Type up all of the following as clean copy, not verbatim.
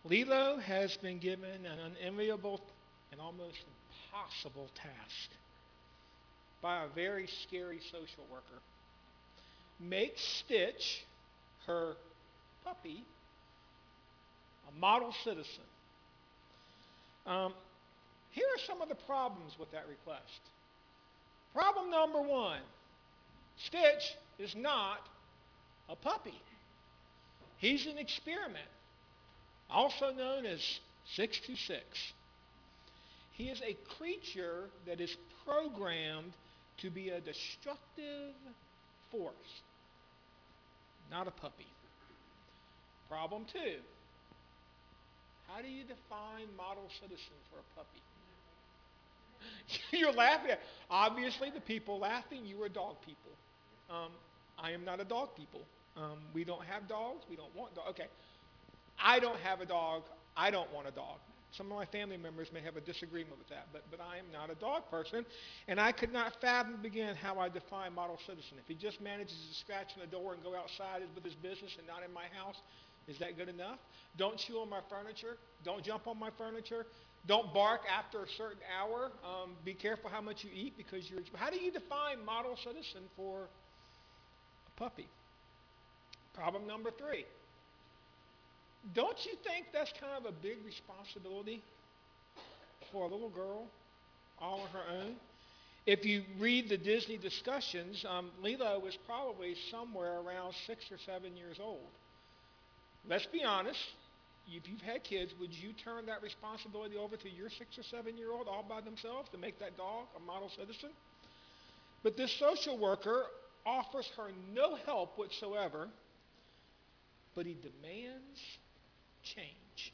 Lilo has been given an unenviable and almost impossible task by a very scary social worker. Make Stitch, her puppy, a model citizen. Um, Here are some of the problems with that request. Problem number one, Stitch is not a puppy. He's an experiment, also known as 626. He is a creature that is programmed to be a destructive force, not a puppy. Problem two, how do you define model citizen for a puppy? You're laughing at. Obviously, the people laughing, you are dog people. Um, I am not a dog people. We don't have dogs. We don't want dogs. Okay. I don't have a dog. I don't want a dog. Some of my family members may have a disagreement with that, but I am not a dog person, and I could not fathom begin how I define model citizen. If he just manages to scratch on the door and go outside with his business and not in my house, is that good enough? Don't chew on my furniture. Don't jump on my furniture. Don't bark after a certain hour. Be careful how much you eat because you're. How do you define model citizen for a puppy? Problem number three. Don't you think that's kind of a big responsibility for a little girl all on her own? If you read the Disney discussions, Lilo was probably somewhere around 6 or 7 years old. Let's be honest. If you've had kids, would you turn that responsibility over to your 6 or 7 year old all by themselves to make that dog a model citizen? But this social worker offers her no help whatsoever, but he demands change.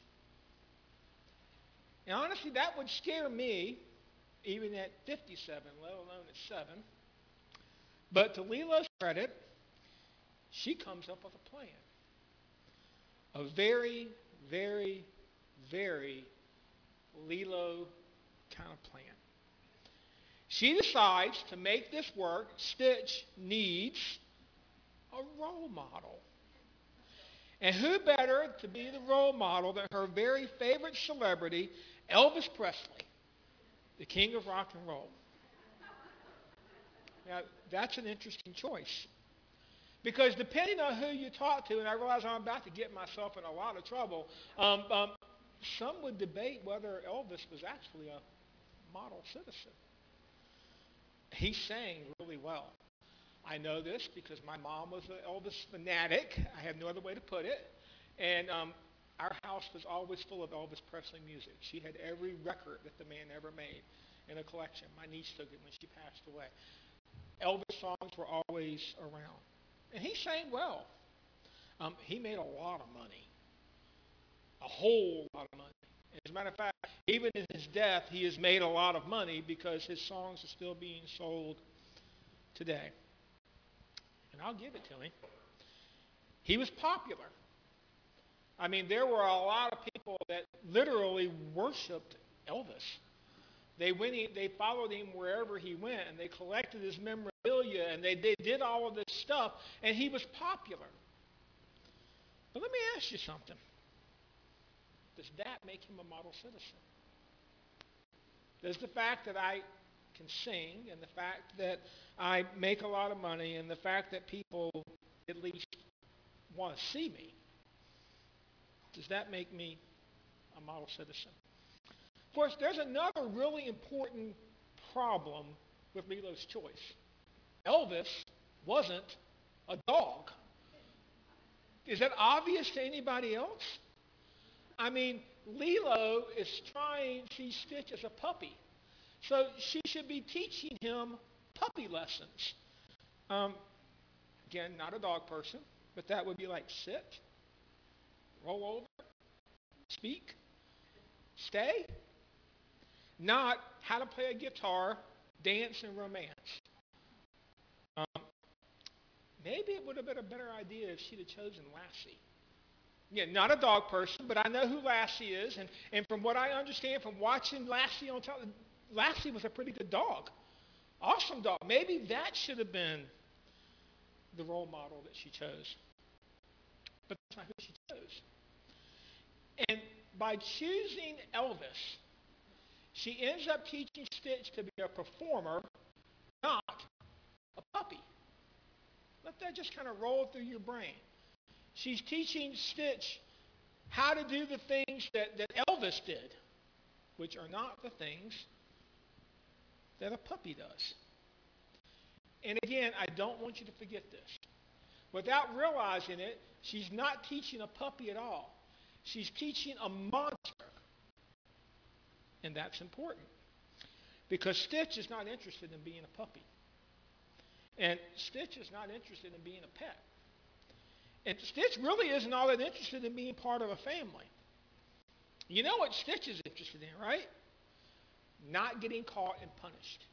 And honestly, that would scare me, even at 57, let alone at 7. But to Lila's credit, she comes up with a plan. A very, very, very Lilo kind of plan. She decides to make this work. Stitch needs a role model. And who better to be the role model than her very favorite celebrity, Elvis Presley, the king of rock and roll. Now, that's an interesting choice. Because depending on who you talk to, and I realize I'm about to get myself in a lot of trouble, some would debate whether Elvis was actually a model citizen. He sang really well. I know this because my mom was an Elvis fanatic. I have no other way to put it. And our house was always full of Elvis Presley music. She had every record that the man ever made in a collection. My niece took it when she passed away. Elvis songs were always around. And he sang well. He made a lot of money, a whole lot of money. As a matter of fact, even in his death, he has made a lot of money because his songs are still being sold today. And I'll give it to him. He was popular. I mean, there were a lot of people that literally worshiped Elvis. They followed him wherever he went, and they collected his memorabilia, and they did all of this stuff, and he was popular. But let me ask you something. Does that make him a model citizen? Does the fact that I can sing, and the fact that I make a lot of money, and the fact that people at least want to see me, does that make me a model citizen? Of course, there's another really important problem with Lilo's choice. Elvis wasn't a dog. Is that obvious to anybody else? I mean, Lilo is trying to see Stitch as a puppy. So she should be teaching him puppy lessons. Um, Again, not a dog person, but that would be like sit, roll over, speak, stay. Not how to play a guitar, dance, and romance. Um, Maybe it would have been a better idea if she'd have chosen Lassie. Yeah, not a dog person, but I know who Lassie is, and from what I understand from watching Lassie on television, Lassie was a pretty good dog. Awesome dog. Maybe that should have been the role model that she chose. But that's not who she chose. And by choosing Elvis, she ends up teaching Stitch to be a performer, not a puppy. Let that just kind of roll through your brain. She's teaching Stitch how to do the things that Elvis did, which are not the things that a puppy does. And again, I don't want you to forget this. Without realizing it, she's not teaching a puppy at all. She's teaching a monster. And that's important. Because Stitch is not interested in being a puppy. And Stitch is not interested in being a pet. And Stitch really isn't all that interested in being part of a family. You know what Stitch is interested in, right? Not getting caught and punished.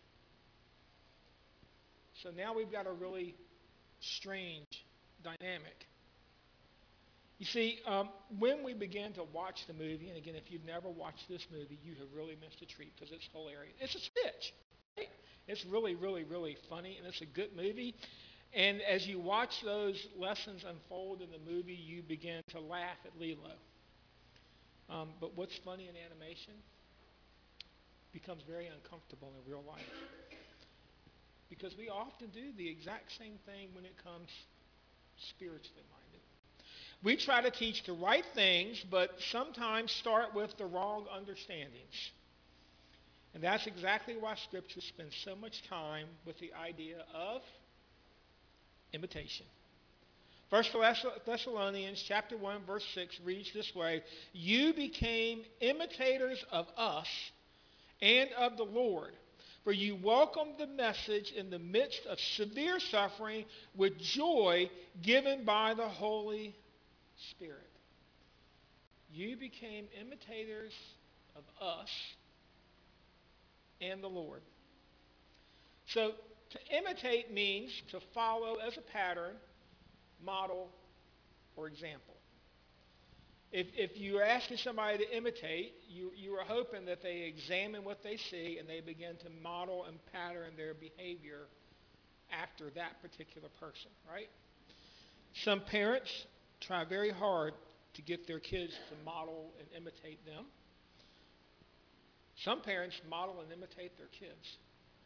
So now we've got a really strange dynamic. You see, when we began to watch the movie, and again, if you've never watched this movie, you have really missed a treat because it's hilarious. It's a Stitch. Right? It's really, really, really funny, and it's a good movie. And as you watch those lessons unfold in the movie, you begin to laugh at Lilo. But what's funny in animation becomes very uncomfortable in real life. Because we often do the exact same thing when it comes spiritually minded. We try to teach the right things, but sometimes start with the wrong understandings. And that's exactly why Scripture spends so much time with the idea of imitation. 1 Thessalonians chapter 1, verse 6 reads this way, "You became imitators of us and of the Lord, for you welcomed the message in the midst of severe suffering with joy given by the Holy Spirit." You became imitators of us and the Lord. So to imitate means to follow as a pattern, model, or example. If you're asking somebody to imitate, you are hoping that they examine what they see and they begin to model and pattern their behavior after that particular person, right? Some parents try very hard to get their kids to model and imitate them. Some parents model and imitate their kids.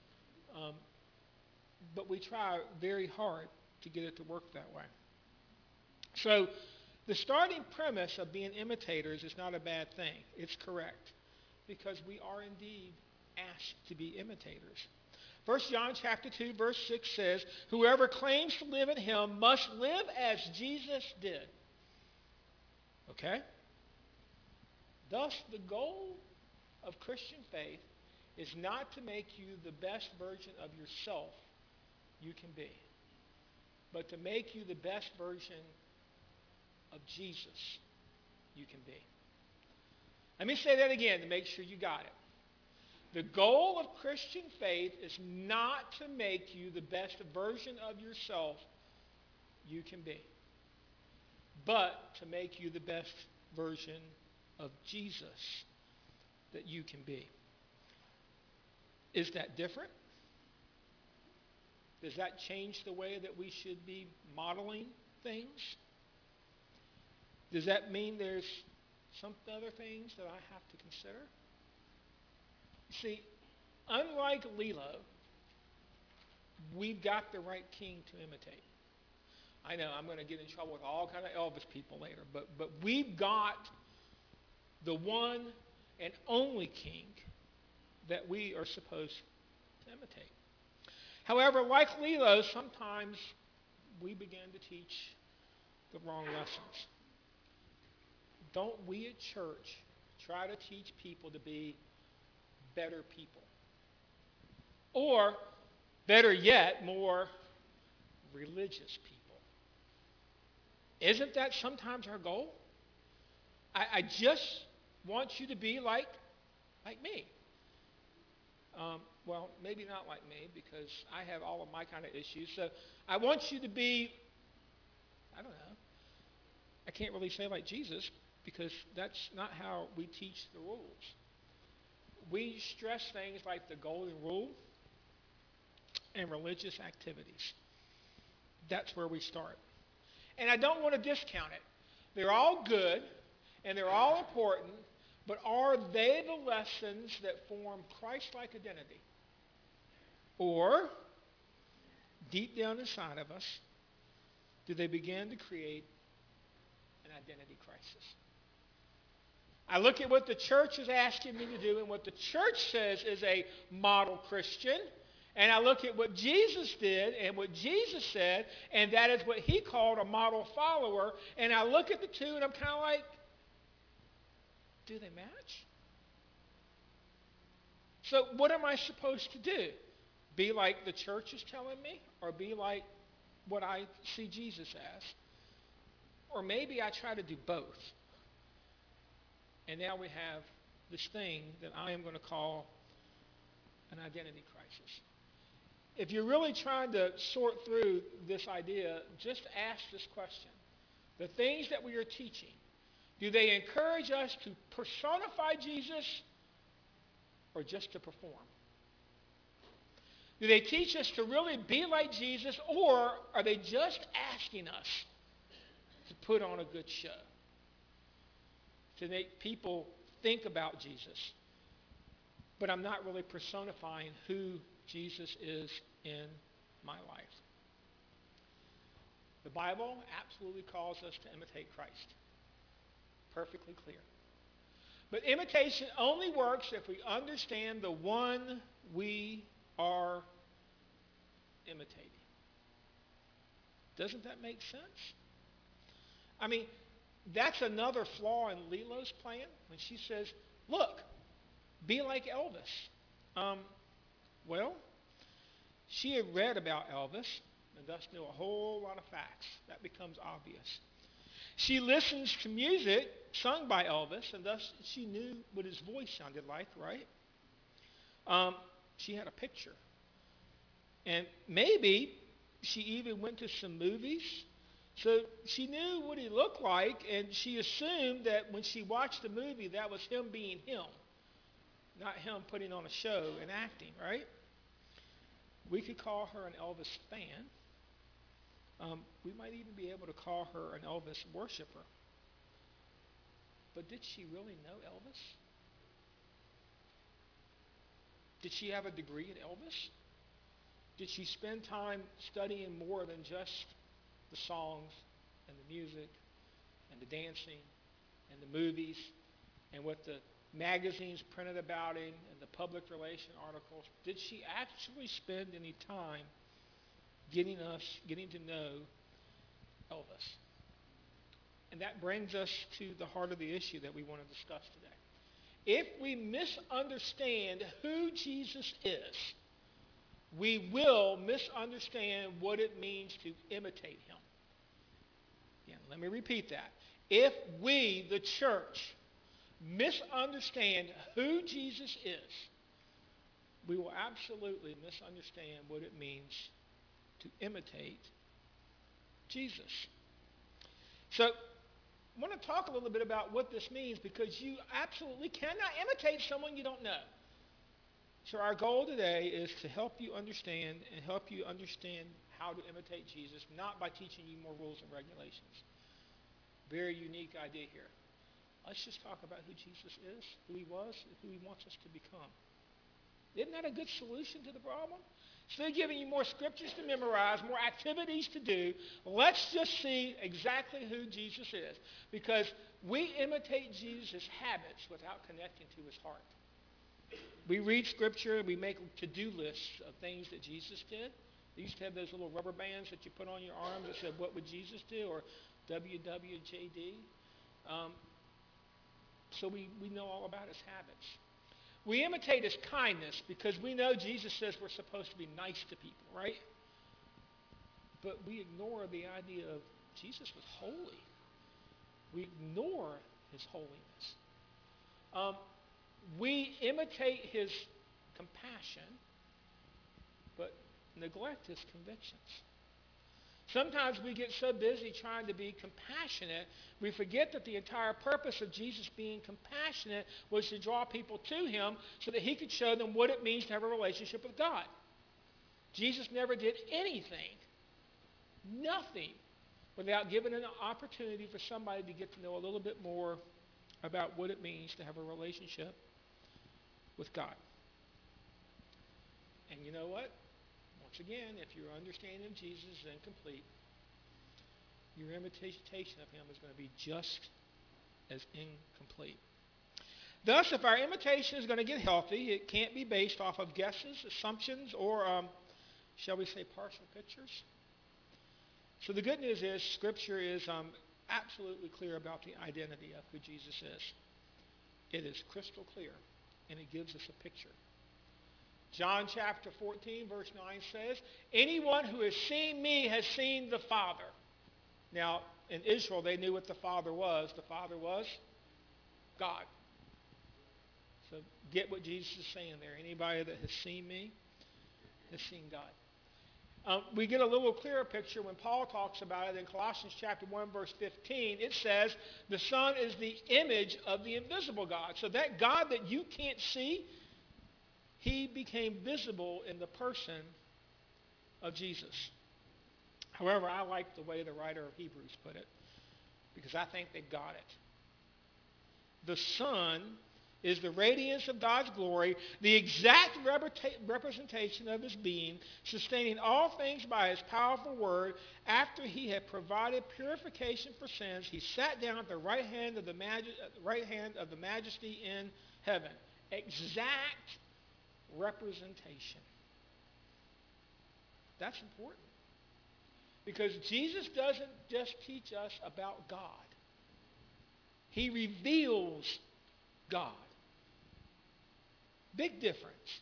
But we try very hard to get it to work that way. So the starting premise of being imitators is not a bad thing. It's correct. Because we are indeed asked to be imitators. 1 John chapter 2, verse 6 says, "Whoever claims to live in him must live as Jesus did." Okay? Thus, the goal of Christian faith is not to make you the best version of yourself you can be, but to make you the best version of Jesus you can be. Let me say that again to make sure you got it. The goal of Christian faith is not to make you the best version of yourself you can be, but to make you the best version of Jesus that you can be. Is that different? Does that change the way that we should be modeling things? Does that mean there's some other things that I have to consider? See, unlike Lilo, we've got the right king to imitate. I know I'm going to get in trouble with all kind of Elvis people later, but we've got the one and only king that we are supposed to imitate. However, like Lilo, sometimes we begin to teach the wrong lessons. Don't we at church try to teach people to be better people? Or, better yet, more religious people? Isn't that sometimes our goal? I just want you to be like me. Well, maybe not like me because I have all of my kind of issues. So I want you to be, I don't know, I can't really say like Jesus because that's not how we teach the rules. We stress things like the golden rule and religious activities. That's where we start. And I don't want to discount it. They're all good, and they're all important, but are they the lessons that form Christ-like identity? Or, deep down inside of us, do they begin to create an identity crisis? I look at what the church is asking me to do and what the church says is a model Christian, and I look at what Jesus did and what Jesus said, and that is what he called a model follower, and I look at the two and I'm kind of like, do they match? So what am I supposed to do? Be like the church is telling me, or be like what I see Jesus as? Or maybe I try to do both. And now we have this thing that I am going to call an identity crisis. If you're really trying to sort through this idea, just ask this question. The things that we are teaching, do they encourage us to personify Jesus or just to perform? Do they teach us to really be like Jesus, or are they just asking us to put on a good show? To make people think about Jesus. But I'm not really personifying who Jesus is in my life. The Bible absolutely calls us to imitate Christ. Perfectly clear. But imitation only works if we understand the one we are imitating. Doesn't that make sense? I mean, that's another flaw in Lilo's plan when she says, look, be like Elvis. Well, she had read about Elvis and thus knew a whole lot of facts. That becomes obvious. She listens to music sung by Elvis, and thus she knew what his voice sounded like, right? She had a picture. And maybe she even went to some movies. So she knew what he looked like, and she assumed that when she watched the movie, that was him being him, not him putting on a show and acting, right? We could call her an Elvis fan. We might even be able to call her an Elvis worshiper. But did she really know Elvis? Did she have a degree in Elvis? Did she spend time studying more than just the songs and the music and the dancing and the movies and what the magazines printed about him and the public relation articles? Did she actually spend any time getting to know Elvis? And that brings us to the heart of the issue that we want to discuss today. If we misunderstand who Jesus is, we will misunderstand what it means to imitate him. Again, let me repeat that. If we, the church, misunderstand who Jesus is, we will absolutely misunderstand what it means to imitate Jesus. So I want to talk a little bit about what this means, because you absolutely cannot imitate someone you don't know. So our goal today is to help you understand how to imitate Jesus, not by teaching you more rules and regulations. Very unique idea here. Let's just talk about who Jesus is, who he was, and who he wants us to become. Isn't that a good solution to the problem? Instead of giving you more scriptures to memorize, more activities to do, let's just see exactly who Jesus is. Because we imitate Jesus' habits without connecting to his heart. We read scripture and we make to-do lists of things that Jesus did. They used to have those little rubber bands that you put on your arm that said, what would Jesus do? Or WWJD. So we know all about his habits. We imitate his kindness because we know Jesus says we're supposed to be nice to people, right? But we ignore the idea of Jesus was holy. We ignore his holiness. We imitate his compassion, but neglect his convictions. Sometimes we get so busy trying to be compassionate, we forget that the entire purpose of Jesus being compassionate was to draw people to him so that he could show them what it means to have a relationship with God. Jesus never did anything, nothing, without giving an opportunity for somebody to get to know a little bit more about what it means to have a relationship with God. And you know what? Once again, if your understanding of Jesus is incomplete, your imitation of him is going to be just as incomplete. Thus, if our imitation is going to get healthy, it can't be based off of guesses, assumptions, or, shall we say, partial pictures. So the good news is Scripture is absolutely clear about the identity of who Jesus is. It is crystal clear, and it gives us a picture. John chapter 14, verse 9 says, anyone who has seen me has seen the Father. Now, in Israel, they knew what the Father was. The Father was God. So get what Jesus is saying there. Anybody that has seen me has seen God. We get a little clearer picture when Paul talks about it in Colossians chapter 1, verse 15. It says, the Son is the image of the invisible God. So that God that you can't see, he became visible in the person of Jesus. However, I like the way the writer of Hebrews put it, because I think they got it. The Son is the radiance of God's glory, the exact representation of his being, sustaining all things by his powerful word. After he had provided purification for sins, he sat down at the right hand of the majesty in heaven. Exact representation. That's important. Because Jesus doesn't just teach us about God. He reveals God. Big difference.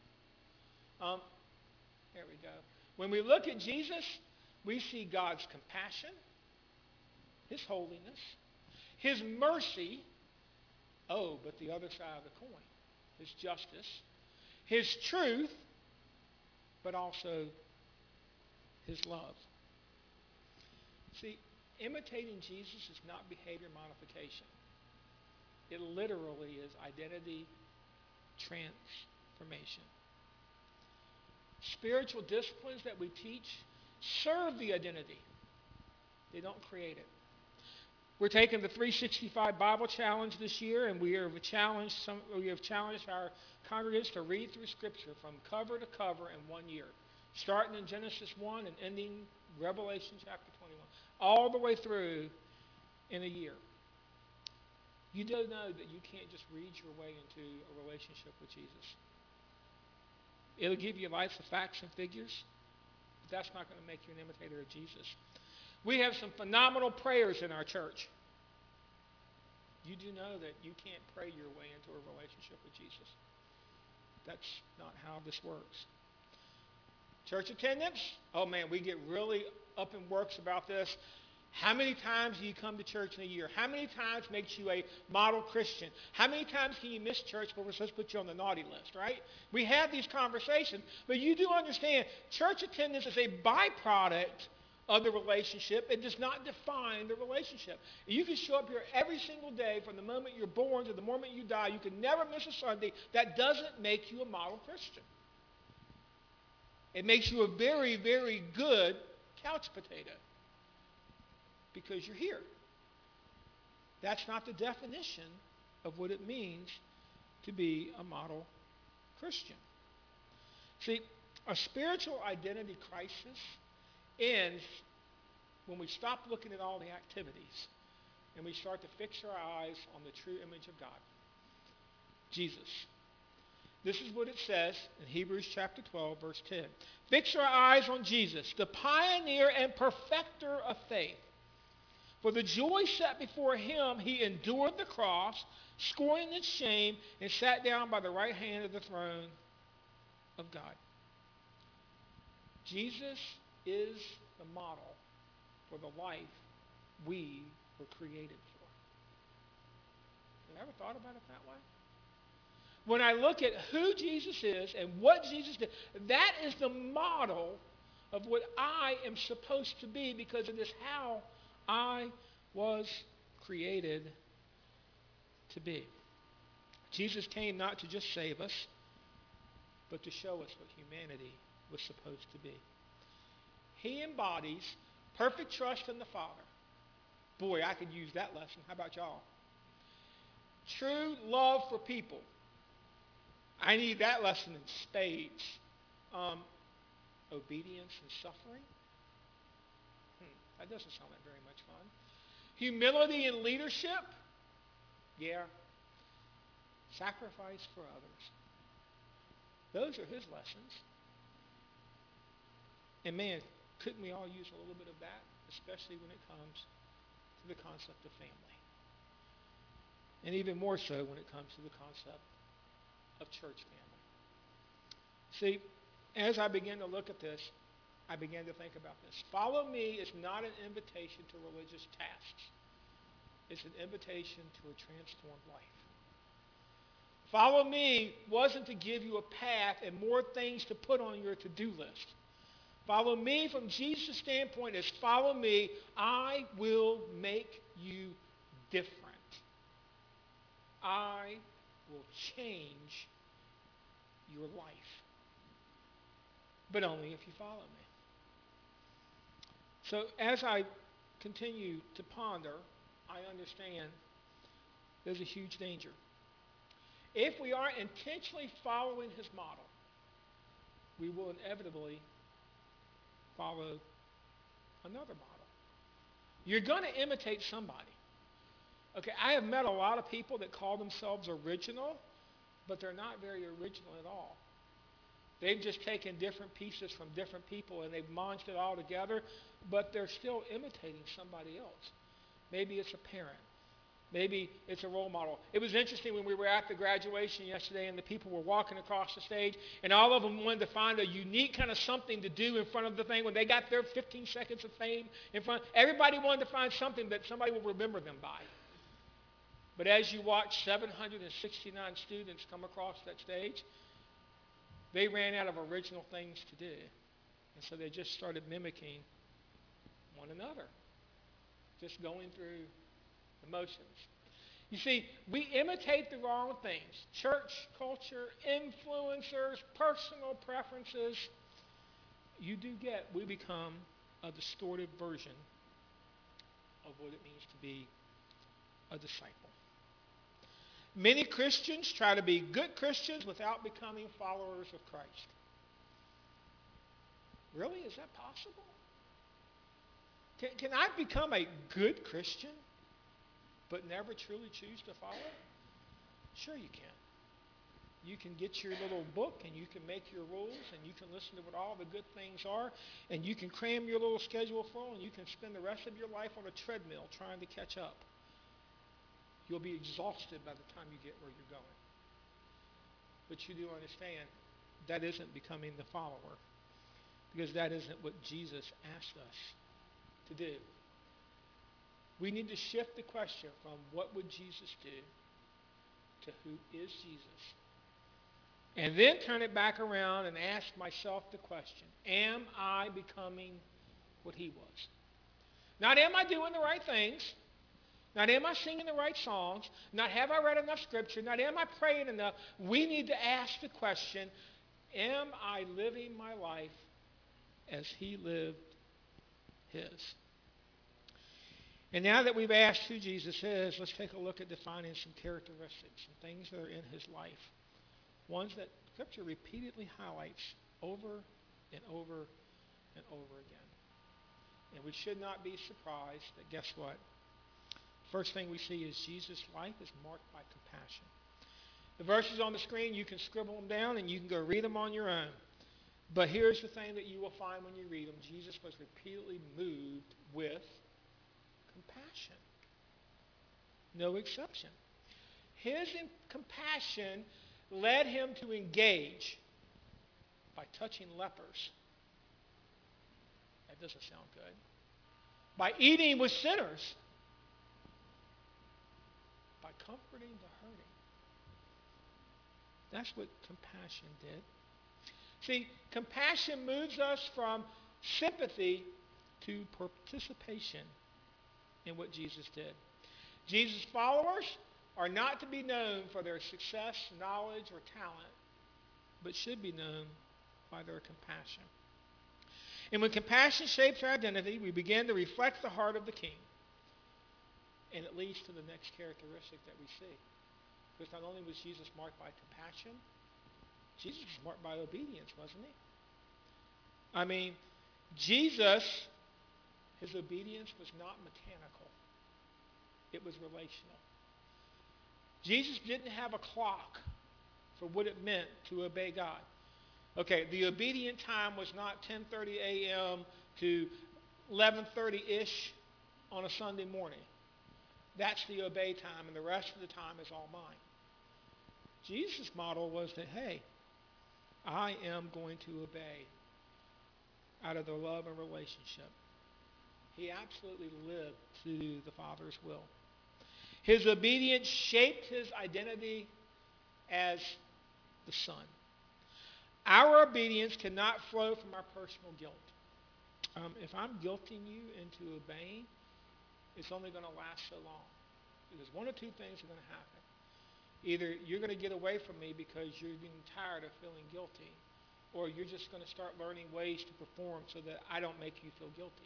There we go. When we look at Jesus, we see God's compassion, his holiness, his mercy, but the other side of the coin, his justice, his truth, but also his love. See, imitating Jesus is not behavior modification. It literally is identity transformation. Spiritual disciplines that we teach serve the identity. They don't create it. We're taking the 365 Bible Challenge this year, and we have challenged our congregants to read through Scripture from cover to cover in 1 year, starting in Genesis 1 and ending Revelation chapter 21, all the way through in a year. You do know that you can't just read your way into a relationship with Jesus. It'll give you lots of facts and figures, but that's not going to make you an imitator of Jesus. We have some phenomenal prayers in our church. You do know that you can't pray your way into a relationship with Jesus. That's not how this works. Church attendance? Oh man, we get really up in works about this. How many times do you come to church in a year? How many times makes you a model Christian? How many times can you miss church before we're supposed to put you on the naughty list, right? We have these conversations, but you do understand church attendance is a byproduct of the relationship. It does not define the relationship. You can show up here every single day from the moment you're born to the moment you die. You can never miss a Sunday. That doesn't make you a model Christian. It makes you a very, very good couch potato because you're here. That's not the definition of what it means to be a model Christian. See, a spiritual identity crisis ends when we stop looking at all the activities and we start to fix our eyes on the true image of God, Jesus. This is what it says in Hebrews chapter 12, verse 10. Fix our eyes on Jesus, the pioneer and perfecter of faith. For the joy set before him, he endured the cross, scorning its shame, and sat down by the right hand of the throne of God. Jesus is the model for the life we were created for. Have you ever thought about it that way? When I look at who Jesus is and what Jesus did, that is the model of what I am supposed to be because it is how I was created to be. Jesus came not to just save us, but to show us what humanity was supposed to be. He embodies perfect trust in the Father. Boy, I could use that lesson. How about y'all? true love for people. I need that lesson in spades. Obedience and suffering. That doesn't sound like very much fun. Humility in leadership. Yeah. Sacrifice for others. Those are his lessons. And man, couldn't we all use a little bit of that, especially when it comes to the concept of family? And even more so when it comes to the concept of church family. See, as I began to look at this, I began to think about this. Follow me is not an invitation to religious tasks. It's an invitation to a transformed life. Follow me wasn't to give you a path and more things to put on your to-do list. Follow me from Jesus' standpoint is follow me, I will make you different. I will change your life. But only if you follow me. So as I continue to ponder, I understand there's a huge danger. If we aren't intentionally following his model, we will inevitably follow another model. You're going to imitate somebody. Okay, I have met a lot of people that call themselves original, but they're not very original at all. They've just taken different pieces from different people and they've launched it all together, but they're still imitating somebody else. Maybe it's a parent. Maybe it's a role model. It was interesting when we were at the graduation yesterday and the people were walking across the stage and all of them wanted to find a unique kind of something to do in front of the thing when they got their 15 seconds of fame in front. Everybody wanted to find something that somebody will remember them by. But as you watch 769 students come across that stage, they ran out of original things to do. And so they just started mimicking one another, just going through the motions. You see, we imitate the wrong things. Church culture, influencers, personal preferences. We become a distorted version of what it means to be a disciple. Many Christians try to be good Christians without becoming followers of Christ. Really? Is that possible? Can I become a good Christian but never truly choose to follow? Sure you can. You can get your little book and you can make your rules and you can listen to what all the good things are and you can cram your little schedule full and you can spend the rest of your life on a treadmill trying to catch up. You'll be exhausted by the time you get where you're going. But you do understand that isn't becoming the follower because that isn't what Jesus asked us to do. We need to shift the question from what would Jesus do to who is Jesus. And then turn it back around and ask myself the question, am I becoming what he was? Not am I doing the right things? Not am I singing the right songs? Not have I read enough scripture? Not am I praying enough? We need to ask the question, am I living my life as he lived his? And now that we've asked who Jesus is, let's take a look at defining some characteristics, some things that are in his life. Ones that Scripture repeatedly highlights over and over and over again. And we should not be surprised that guess what? First thing we see is Jesus' life is marked by compassion. The verses on the screen, you can scribble them down and you can go read them on your own. But here's the thing that you will find when you read them. Jesus was repeatedly moved with compassion. No exception. His compassion led him to engage by touching lepers. That doesn't sound good. By eating with sinners. By comforting the hurting. That's what compassion did. See, compassion moves us from sympathy to participation in what Jesus did. Jesus' followers are not to be known for their success, knowledge, or talent, but should be known by their compassion. And when compassion shapes our identity, we begin to reflect the heart of the King. And it leads to the next characteristic that we see. Because not only was Jesus marked by compassion, Jesus was marked by obedience, wasn't he? I mean, Jesus, his obedience was not mechanical. It was relational. Jesus didn't have a clock for what it meant to obey God. Okay, the obedient time was not 10:30 a.m. to 11:30-ish on a Sunday morning. That's the obey time, and the rest of the time is all mine. Jesus' model was that, hey, I am going to obey out of the love and relationship. He absolutely lived to do the Father's will. His obedience shaped his identity as the Son. Our obedience cannot flow from our personal guilt. If I'm guilting you into obeying, it's only going to last so long. Because one or two things are going to happen. Either you're going to get away from me because you're getting tired of feeling guilty, or you're just going to start learning ways to perform so that I don't make you feel guilty.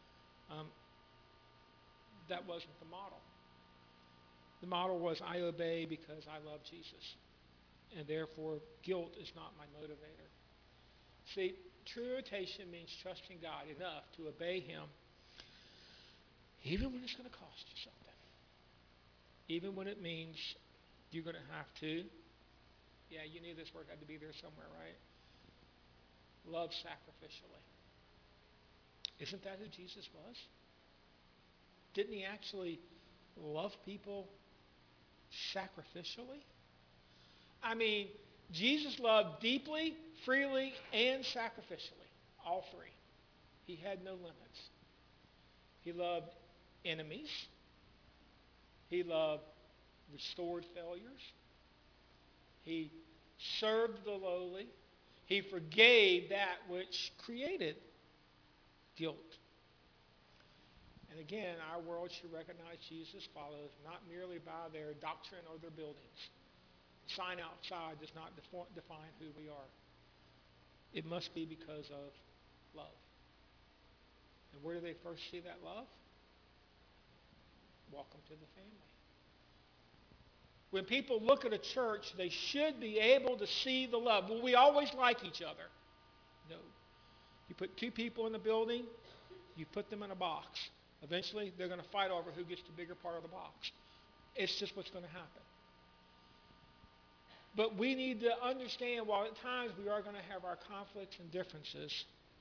That wasn't the model. The model was I obey because I love Jesus, and therefore guilt is not my motivator. See, true imitation means trusting God enough to obey him even when it's going to cost you something. Even when it means you're going to have to, yeah, you knew this work had to be there somewhere, right? Love sacrificially. Isn't that who Jesus was? Didn't he actually love people sacrificially? I mean, Jesus loved deeply, freely, and sacrificially. All three. He had no limits. He loved enemies. He loved restored failures. He served the lowly. He forgave that which created guilt. And again, our world should recognize Jesus follows not merely by their doctrine or their buildings. The sign outside does not define who we are. It must be because of love. And where do they first see that love? Welcome to the family. When people look at a church, they should be able to see the love. Will we always like each other? No. You put two people in the building, you put them in a box. Eventually, they're going to fight over who gets the bigger part of the box. It's just what's going to happen. But we need to understand, while at times we are going to have our conflicts and differences,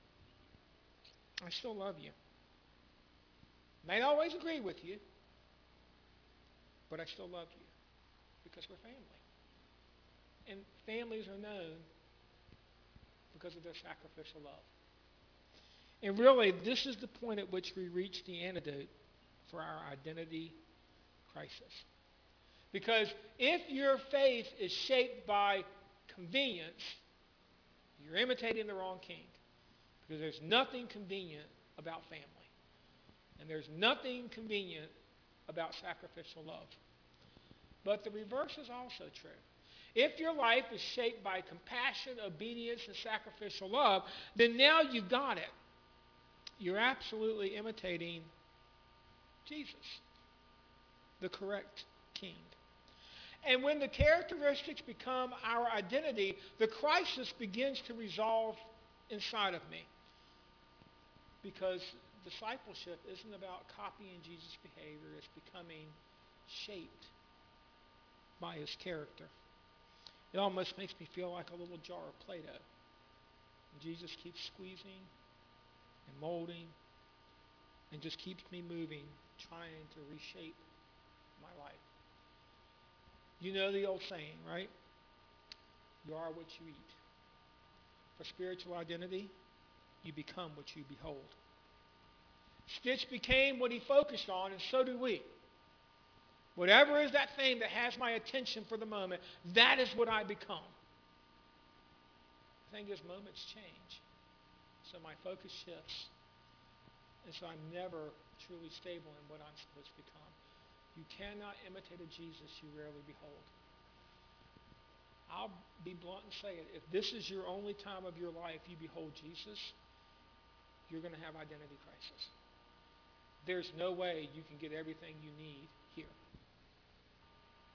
I still love you. May not always agree with you, but I still love you because we're family. And families are known because of their sacrificial love. And really, this is the point at which we reach the antidote for our identity crisis. Because if your faith is shaped by convenience, you're imitating the wrong king. Because there's nothing convenient about family. And there's nothing convenient about sacrificial love. But the reverse is also true. If your life is shaped by compassion, obedience, and sacrificial love, then now you've got it. You're absolutely imitating Jesus, the correct king. And when the characteristics become our identity, the crisis begins to resolve inside of me. Because discipleship isn't about copying Jesus' behavior, it's becoming shaped by his character. It almost makes me feel like a little jar of Play-Doh. And Jesus keeps squeezing and molding and just keeps me moving, trying to reshape my life. You know the old saying, right? You are what you eat. For spiritual identity, you become what you behold. Stitch became what he focused on, and so do we. Whatever is that thing that has my attention for the moment, that is what I become. The thing is, moments change. So my focus shifts. And so I'm never truly stable in what I'm supposed to become. You cannot imitate a Jesus you rarely behold. I'll be blunt and say it. If this is your only time of your life you behold Jesus, you're going to have identity crisis. There's no way you can get everything you need here.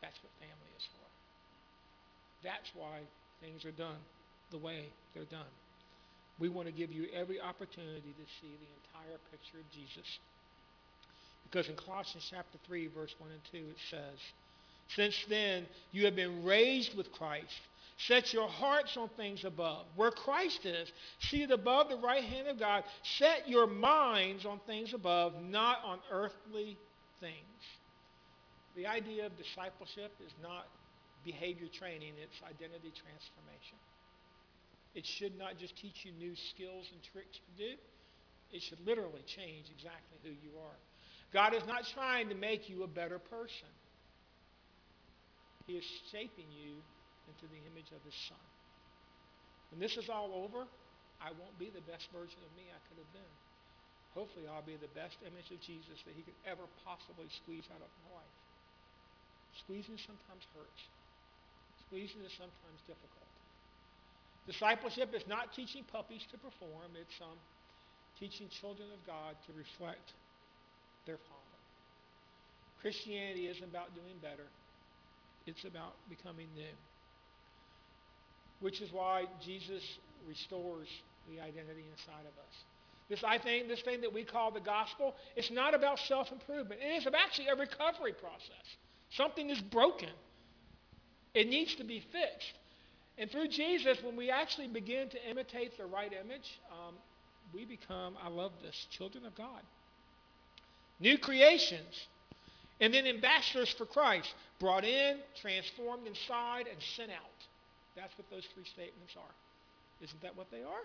That's what family is for. That's why things are done the way they're done. We want to give you every opportunity to see the entire picture of Jesus. Because in Colossians chapter 3, verse 1 and 2, it says, "Since then you have been raised with Christ. Set your hearts on things above, where Christ is, seated above the right hand of God. Set your minds on things above, not on earthly things." The idea of discipleship is not behavior training, it's identity transformation. It should not just teach you new skills and tricks to do. It should literally change exactly who you are. God is not trying to make you a better person. He is shaping you into the image of his Son. When this is all over, I won't be the best version of me I could have been. Hopefully I'll be the best image of Jesus that he could ever possibly squeeze out of my life. Squeezing sometimes hurts. Squeezing is sometimes difficult. Discipleship is not teaching puppies to perform. It's teaching children of God to reflect their Father. Christianity isn't about doing better. It's about becoming new. Which is why Jesus restores the identity inside of us. This thing that we call the gospel, it's not about self-improvement. It is actually a recovery process. Something is broken. It needs to be fixed. And through Jesus, when we actually begin to imitate the right image, we become, I love this, children of God. New creations. And then ambassadors for Christ. Brought in, transformed inside, and sent out. That's what those three statements are. Isn't that what they are?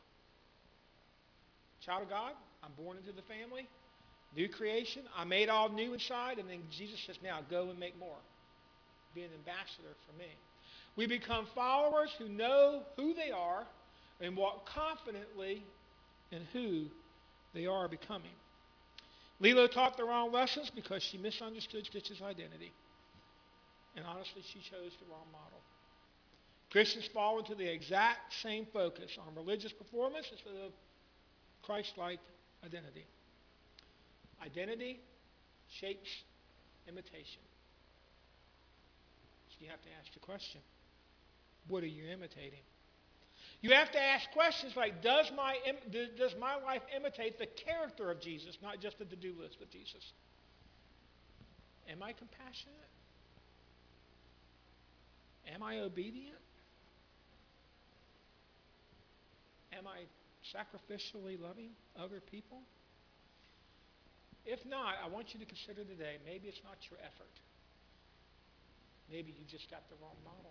Child of God, I'm born into the family. New creation, I'm made all new inside. And then Jesus says, now go and make more. Be an ambassador for me. We become followers who know who they are and walk confidently in who they are becoming. Lilo taught the wrong lessons because she misunderstood Stitch's identity. And honestly, she chose the wrong model. Christians fall into the exact same focus on religious performance instead of Christ-like identity. Identity shapes imitation. So you have to ask the question, what are you imitating? You have to ask questions like, does my life imitate the character of Jesus, not just the to-do list of Jesus? Am I compassionate? Am I obedient? Am I sacrificially loving other people? If not, I want you to consider today, maybe it's not your effort. Maybe you just got the wrong model.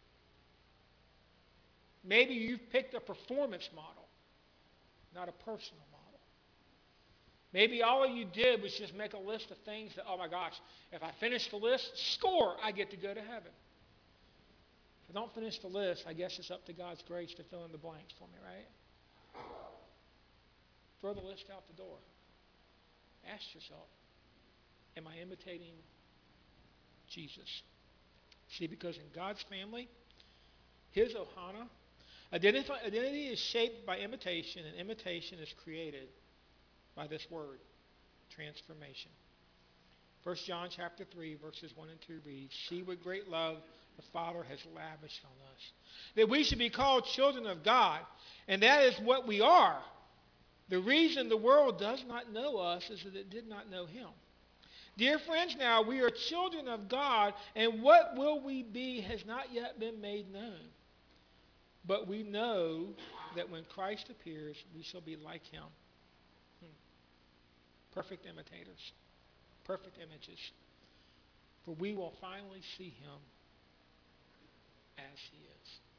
Maybe you've picked a performance model, not a personal model. Maybe all you did was just make a list of things that, oh my gosh, if I finish the list, score, I get to go to heaven. If I don't finish the list, I guess it's up to God's grace to fill in the blanks for me, right? Throw the list out the door. Ask yourself, am I imitating Jesus? See, because in God's family, his ohana, identity is shaped by imitation, and imitation is created by this word, transformation. 1 John chapter 3, verses 1 and 2 reads, "See what great love the Father has lavished on us, that we should be called children of God, and that is what we are. The reason the world does not know us is that it did not know him. Dear friends, now we are children of God, and what will we be has not yet been made known. But we know that when Christ appears, we shall be like him." Perfect imitators, perfect images. For we will finally see him as he is.